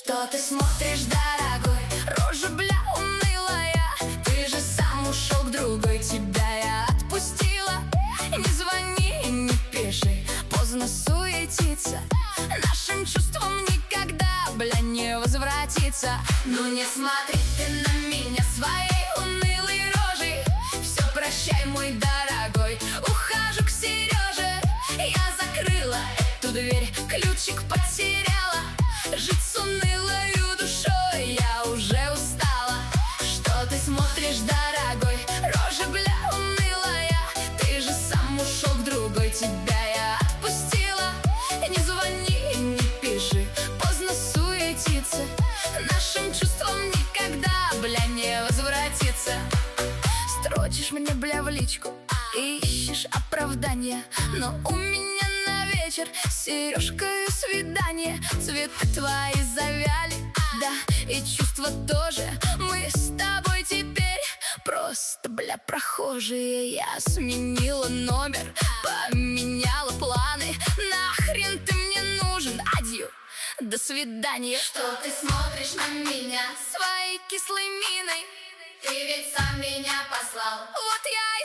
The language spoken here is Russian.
Что ты смотришь, дорогой? Рожа, бля, унылая. Ты же сам ушел к другой, тебя я отпустила. Не звони и не пиши, поздно суетиться. Нашим чувствам никогда, бля, не возвратиться. Ну не смотри ты на меня своей унылой рожей. Все прощай, мой дорогой, ухожу к Сереже. Я закрыла эту дверь, ключик потеряла. Жить с унылою душой я уже устала. Что ты смотришь, дорогой? Рожа, бля, унылая. Ты же сам ушел к другой, тебя я отпустила. Не звони и не пиши, поздно суетиться. Нашим чувствам никогда, бля, не возвратиться. Строчишь мне, бля, в личку, ищешь оправдания, но у меня на вечер с Сережкой свидание. Цветы твои завяли, да, и чувства тоже. Мы с тобой теперь просто, бля, прохожие. Я сменила номер, поменяла планы. Нахрен ты мне нужен? Адью, до свидания. Что ты смотришь на меня своей кислой миной? Ты ведь сам меня послал. Вот я